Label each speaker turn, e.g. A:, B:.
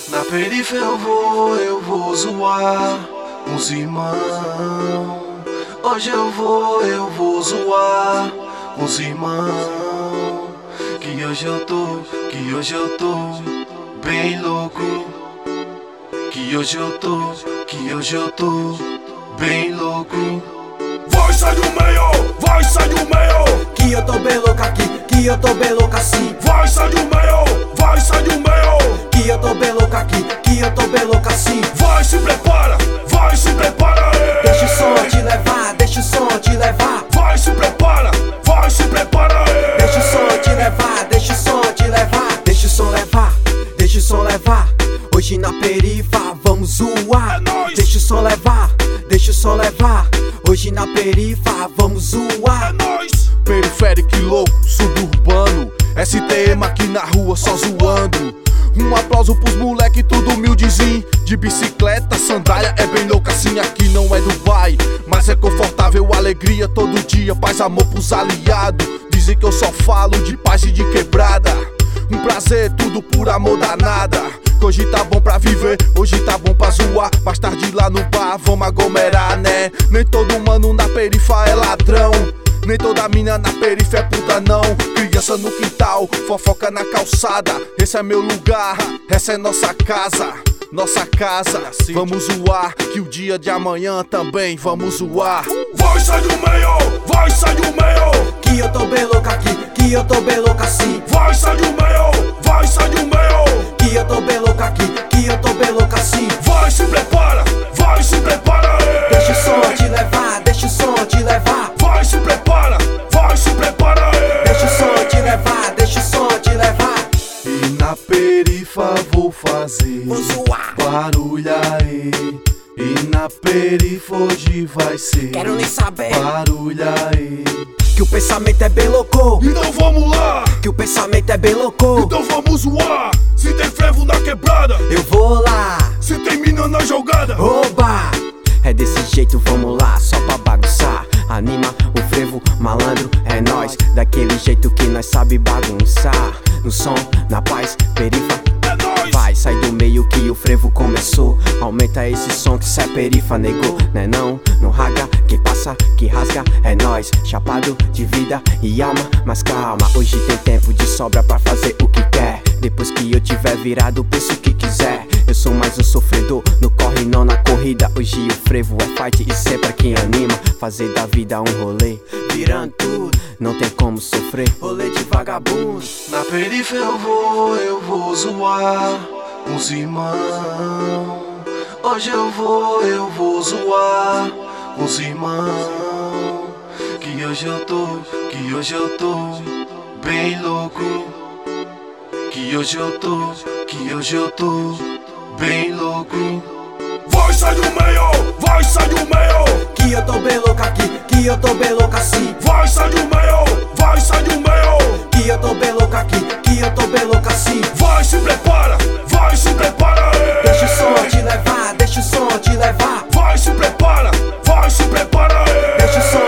A: Na periferia eu vou zoar os irmãos. Hoje eu vou zoar os irmãos. Que hoje eu tô bem louco. Que hoje eu tô bem louco.
B: Vai sair do meio, vai sair do meio.
C: Que eu tô bem louco aqui, que eu tô bem louco assim.
B: Vai sair do meio, vai sair do meio.
C: Que eu tô bem louco aqui, que eu tô bem louco assim.
B: Vai, se prepara,
C: Deixa o som te levar, deixa o som te levar.
B: Vai, se prepara,
C: Deixa o som te levar, deixa o som te levar. Deixa o som levar, deixa o som levar. Hoje na perifa vamos zoar.
B: É nóis.
C: Deixa o som levar, deixa o som levar. Hoje na perifa vamos zoar.
B: É nóis.
D: Periférico louco, suburbano. STM aqui na rua só zoando. Um aplauso pros moleque tudo humildezinho. De bicicleta, sandália, é bem louco assim. Aqui não é Dubai, mas é confortável, alegria todo dia. Paz, amor pros aliados. Dizem que eu só falo de paz e de quebrada. Um prazer, tudo por amor danada. Que hoje tá bom pra viver, hoje tá bom pra zoar. Mais tarde lá no bar, vamos aglomerar, né? Nem todo mano na perifa é ladrão. Nem toda mina na periferia é puta não. Criança no quintal, fofoca na calçada. Esse é meu lugar, essa é nossa casa. Nossa casa, vamos zoar. Que o dia de amanhã também vamos zoar.
B: Vai sair do meio, vai sair do meio.
C: Que eu tô bem louco aqui, que eu tô bem louco assim.
B: Vai sair do meio, vai sair do meio.
C: Que eu tô bem louco aqui, que eu tô bem louco assim.
B: Vai, se prepara,
C: Deixa o som te levar, deixa o som te levar.
B: Vai, se prepara,
C: Deixa o som te levar, deixa o som te levar.
A: E na perifa vou fazer
C: Vou zoar,
A: barulho aí. E na perifa hoje vai ser
C: quero nem saber.
A: barulho aí.
C: Que o pensamento é bem louco,
B: então vamos lá.
C: que o pensamento é bem louco.
B: Então vamos zoar. Se tem frevo na quebrada,
C: Eu vou lá,
B: se tem mina na jogada.
C: oba. É desse jeito, vamos lá, só pra bagunçar. Anima o frevo, malandro, é nóis. Daquele jeito que nós sabe bagunçar. No som, na paz, perifa.
B: É nóis.
C: Vai, sai do meio que o frevo começou. Aumenta esse som que cê é perifa, negou. Né não, não raga, que passa, que rasga. É nóis, chapado de vida e alma. Mas calma, hoje tem tempo de sobra pra fazer o que quer. Depois que eu tiver virado, penso o que quiser. Eu sou mais um sofredor, no corre não na corrida. Hoje o frevo é fight e sempre quem anima. Fazer da vida um rolê, virando tudo, não tem como sofrer. Rolê de vagabundo.
A: Na periferia eu vou zoar os irmãos. Hoje eu vou zoar os irmãos. Que hoje eu tô bem louco. Que hoje eu tô bem louco.
B: Vai sair do meio, vai sair do meio.
C: Que eu tô bem louco aqui, que eu tô bem louco assim.
B: Vai sair do meio, vai sair do meio.
C: Que eu tô bem louco aqui, que eu tô bem louco assim.
B: Vai, se prepara,
C: Deixa o som te levar, deixa o som te levar.
B: Vai, se prepara,
C: Deixa o som